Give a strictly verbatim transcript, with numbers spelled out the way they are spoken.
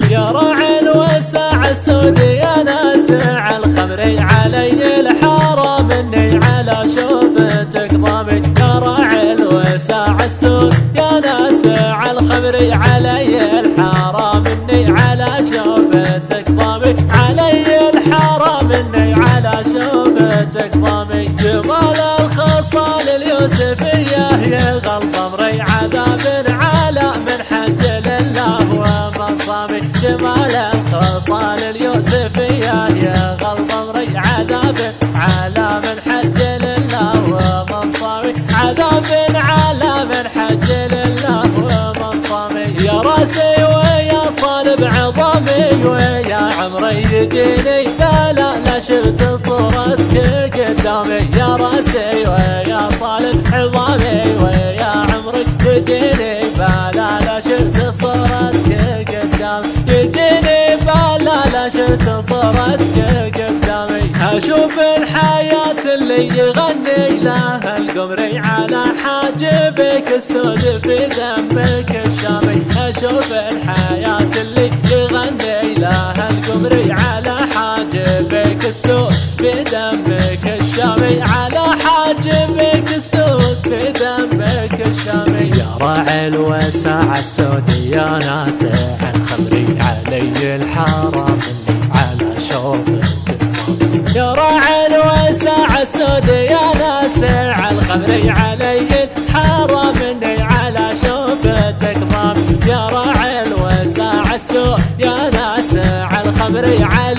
يا راعي الوسع السود يا ناسع الخمر علي الحرام اني على شوفتك ضامي. يا راعي الوسع السود يا ناسع الخمر علي الحرام اني على شوفتك ضامي. علي الحرام اني على شوفتك ضامي. جمال الخصال اليوسفيه يغلط امري عذاب على من حج لله ومن صامي. جمال الخصال اليوسفيه يغلط امري عذاب على من حج لله ومن صامي. عذاب على من حج لله ومن صامي. يا راسي ويا صالب عظامي ويا عمري يجيني بلا لا شفت صورتك قدامي. يا راسي ويا صالب عظامي ويا عمري يجيني بلا لا شفت صورتك قدامي. يجيني بلا لا شفت صورتك قدامي. اشوف الحياة اللي يغني لها القمري على حاجبك السود في دمك الشامي. اشوف الحياة اللي يغني لها القمري على حاجبك السود في دمك الشامي. على حاجبك السود في دمك الشامي. يا راعي الوسع السود يا ناسع الخمري علي الحرام اللي على شوفتك ضامي. يا راعي الوسع السود يا ناسع الخمري علي الحرام اني على شوفتك ضامي. يا راعي الوسع السود يا ناسع الخمري علي